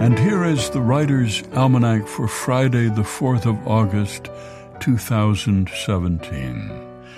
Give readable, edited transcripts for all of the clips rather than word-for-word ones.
And here is the Writer's Almanac for Friday, the 4th of August, 2017.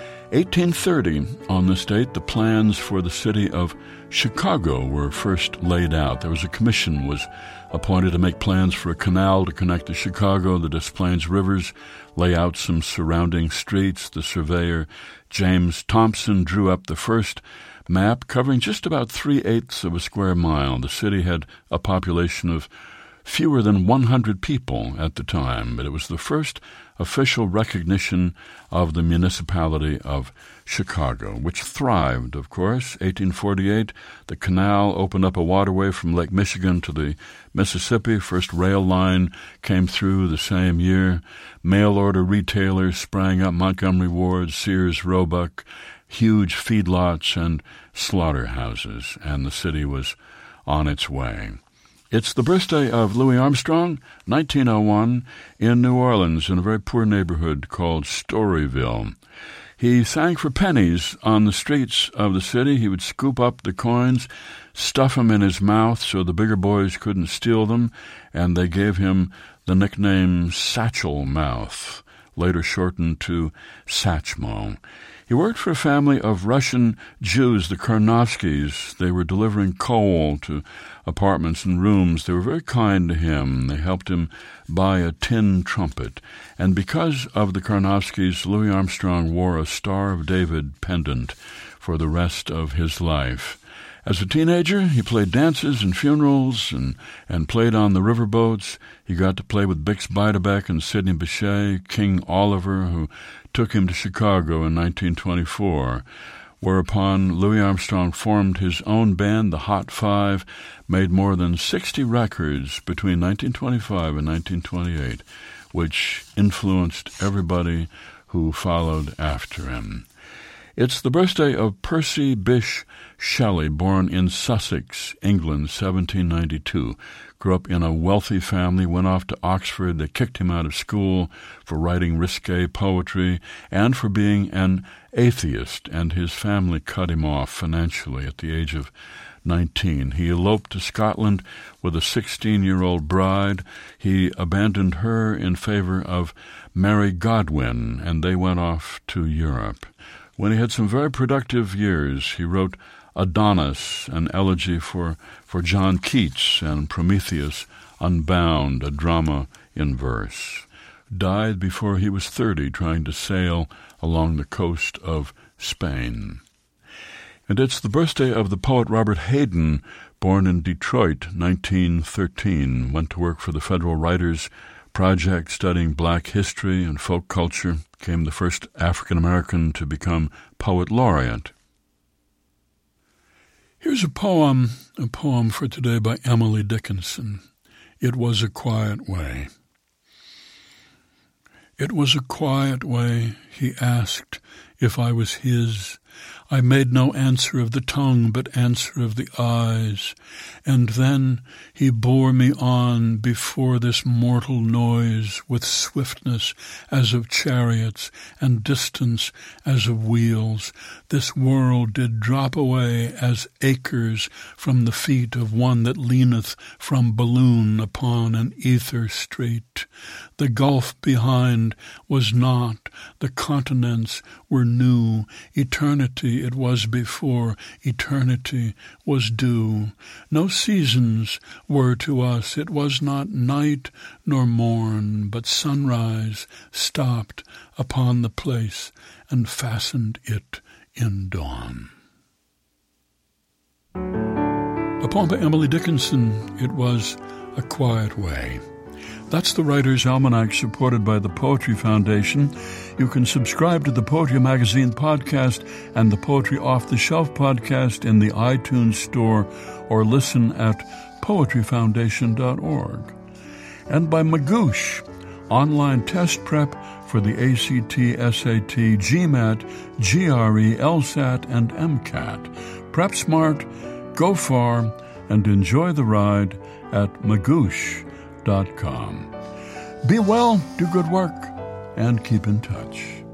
1830, on this date, the plans for the city of Chicago were first laid out. There was a commission was appointed to make plans for a canal to connect the Chicago, the Des Plaines rivers, lay out some surrounding streets. The surveyor, James Thompson, drew up the first map covering just about 3/8 of a square mile. The city had a population of fewer than 100 people at the time, but it was the first official recognition of the municipality of Chicago, which thrived, of course. 1848, the canal opened up a waterway from Lake Michigan to the Mississippi. First rail line came through the same year. Mail-order retailers sprang up: Montgomery Ward, Sears, Roebuck, huge feedlots and slaughterhouses, and the city was on its way. It's the birthday of Louis Armstrong, 1901, in New Orleans, in a very poor neighborhood called Storyville. He sang for pennies on the streets of the city. He would scoop up the coins, stuff them in his mouth so the bigger boys couldn't steal them, and they gave him the nickname Satchel Mouth, later shortened to Satchmo. He worked for a family of Russian Jews, the Karnofskys. They were delivering coal to apartments and rooms. They were very kind to him. They helped him buy a tin trumpet. And because of the Karnofskys, Louis Armstrong wore a Star of David pendant for the rest of his life. As a teenager, he played dances and funerals and played on the riverboats. He got to play with Bix Beiderbecke and Sidney Bechet, King Oliver, who took him to Chicago in 1924, whereupon Louis Armstrong formed his own band, the Hot Five, made more than 60 records between 1925 and 1928, which influenced everybody who followed after him. It's the birthday of Percy Bysshe Shelley, born in Sussex, England, 1792. Grew up in a wealthy family, went off to Oxford. They kicked him out of school for writing risque poetry and for being an atheist, and his family cut him off financially at the age of 19. He eloped to Scotland with a 16-year-old bride. He abandoned her in favor of Mary Godwin, and they went off to Europe. When he had some very productive years, he wrote Adonis, an elegy for John Keats, and Prometheus Unbound, a drama in verse. Died before he was 30, trying to sail along the coast of Spain. And it's the birthday of the poet Robert Hayden, born in Detroit, 1913. Went to work for the Federal Writers Project, studying black history and folk culture. Became the first African-American to become poet laureate. Here's a poem for today by Emily Dickinson. It was a quiet way. It was a quiet way, he asked if I was his. I made no answer of the tongue, but answer of the eyes. And then he bore me on before this mortal noise, with swiftness as of chariots, and distance as of wheels. This world did drop away as acres from the feet of one that leaneth from balloon upon an ether strait. The gulf behind was not, the continents were new, eternity it was before, eternity was due. No seasons were to us, it was not night nor morn, but sunrise stopped upon the place and fastened it in dawn. A poem by Emily Dickinson, It Was a Quiet Way. That's the Writer's Almanac, supported by the Poetry Foundation. You can subscribe to the Poetry Magazine podcast and the Poetry Off the Shelf podcast in the iTunes Store, or listen at poetryfoundation.org. And by Magoosh, online test prep for the ACT, SAT, GMAT, GRE, LSAT, and MCAT. Prep smart, go far, and enjoy the ride at magoosh.com. Be well, do good work, and keep in touch.